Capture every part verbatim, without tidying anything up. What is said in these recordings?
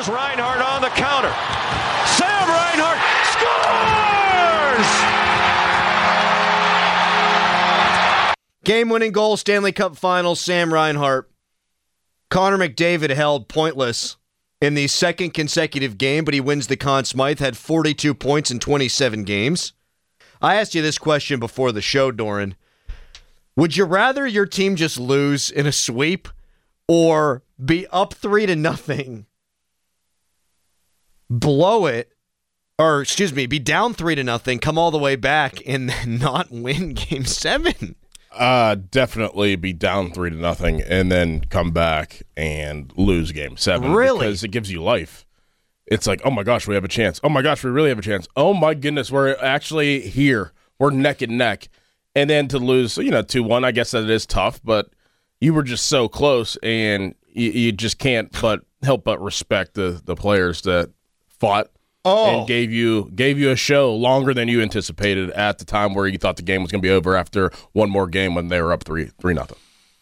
Here's Reinhart on the counter. Sam Reinhart scores! Game-winning goal, Stanley Cup Finals, Sam Reinhart. Connor McDavid held pointless in the second consecutive game, but he wins the Conn Smythe, had forty-two points in twenty-seven games. I asked you this question before the show, Doran. Would you rather your team just lose in a sweep or be up three to nothing, blow it, or excuse me, be down three to nothing, come all the way back, and then not win game seven? Uh, definitely be down three to nothing and then come back and lose game seven. Really? Because it gives you life. It's like, oh my gosh, we have a chance. Oh my gosh, we really have a chance. Oh my goodness, we're actually here. We're neck and neck. And then to lose, you know, two one, I guess that it is tough, but you were just so close, and you, you just can't but help but respect the, the players that fought Oh. and gave you gave you a show longer than you anticipated at the time where you thought the game was going to be over after one more game when they were up three three nothing.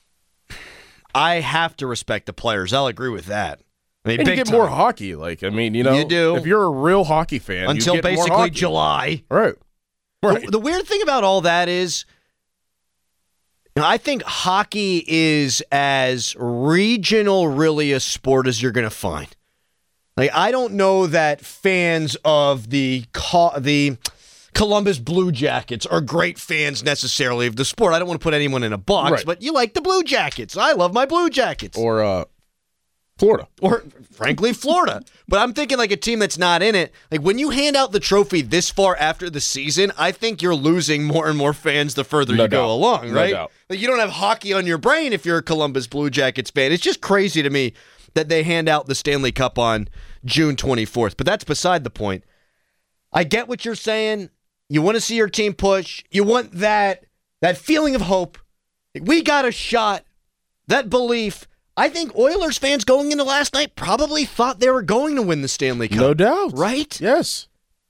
I have to respect the players. I'll agree with that. I mean, And you big get time. more hockey. Like, I mean, you know, You do. if you're a real hockey fan, Until you get more basically hockey. July. Right. Right. The, the weird thing about all that is, you know, I think hockey is as regional really a sport as you're going to find. Like, I don't know that fans of the Co- the Columbus Blue Jackets are great fans necessarily of the sport. I don't want to put anyone in a box, Right. but you like the Blue Jackets. I love my Blue Jackets. Or uh, Florida. Or, frankly, Florida. But I'm thinking like a team that's not in it. Like, when you hand out the trophy this far after the season, I think you're losing more and more fans the further No you go doubt. along, No right? doubt. Like, you don't have hockey on your brain if you're a Columbus Blue Jackets fan. It's just crazy to me that they hand out the Stanley Cup on June twenty-fourth. But that's beside the point. I get what you're saying. You want to see your team push. You want that, that feeling of hope. Like, we got a shot. That belief. I think Oilers fans going into last night probably thought they were going to win the Stanley Cup. No doubt. Right? Yes.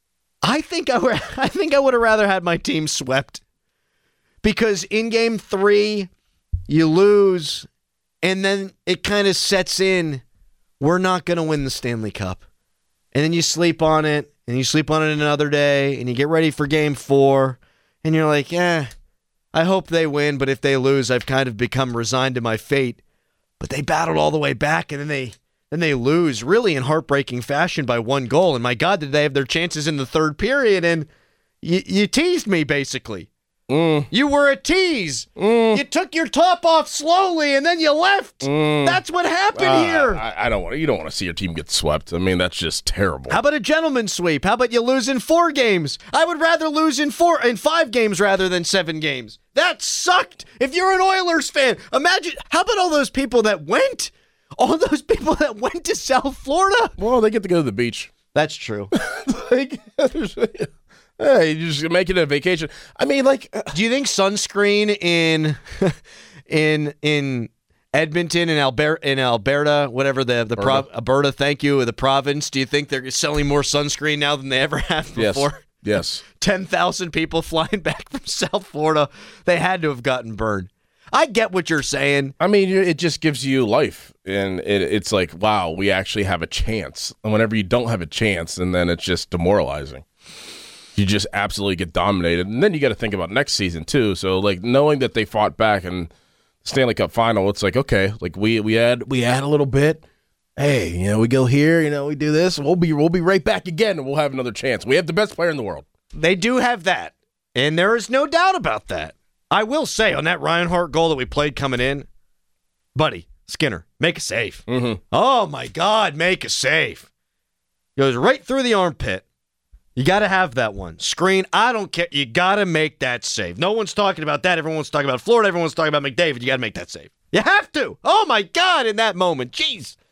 I think I would, I think I would have rather had my team swept. Because in game three, you lose, and then it kind of sets in, we're not going to win the Stanley Cup. And then you sleep on it, and you sleep on it another day, and you get ready for game four, and you're like, eh, I hope they win, but if they lose, I've kind of become resigned to my fate. But they battled all the way back, and then they then they lose really in heartbreaking fashion by one goal. And my God, did they have their chances in the third period, and you, you teased me, basically. Mm. You were a tease. Mm. You took your top off slowly, and then you left. Mm. That's what happened Uh, here. I, I don't want. You don't want to see your team get swept. I mean, that's just terrible. How about a gentleman's sweep? How about you lose in four games? I would rather lose in four in five games rather than seven games. That sucked. If you're an Oilers fan, imagine. How about all those people that went? All those people that went to South Florida. Well, they get to go to the beach. That's true. Like, hey, you just make it a vacation. I mean, like, Do you think sunscreen in in in Edmonton and Alberta, in Alberta, whatever the the prov- Alberta, thank you, the province? Do you think they're selling more sunscreen now than they ever have yes, before? yes. ten thousand people flying back from South Florida. They had to have gotten burned. I get what you're saying. I mean, it just gives you life, and it, it's like, wow, we actually have a chance. And whenever you don't have a chance, and then it's just demoralizing. You just absolutely get dominated, and then you got to think about next season too. So, like, knowing that they fought back in the Stanley Cup final, it's like, okay, like we we add we add a little bit. Hey, you know, we go here, you know, we do this. We'll be we'll be right back again, and we'll have another chance. We have the best player in the world. They do have that, and there is no doubt about that. I will say, on that Reinhart goal that we played coming in, buddy, Skinner, make a save. Mm-hmm. Oh, my God, make a save. Goes right through the armpit. You got to have that one. Screen, I don't care. You got to make that save. No one's talking about that. Everyone's talking about Florida. Everyone's talking about McDavid. You got to make that save. You have to. Oh, my God, in that moment. Jeez.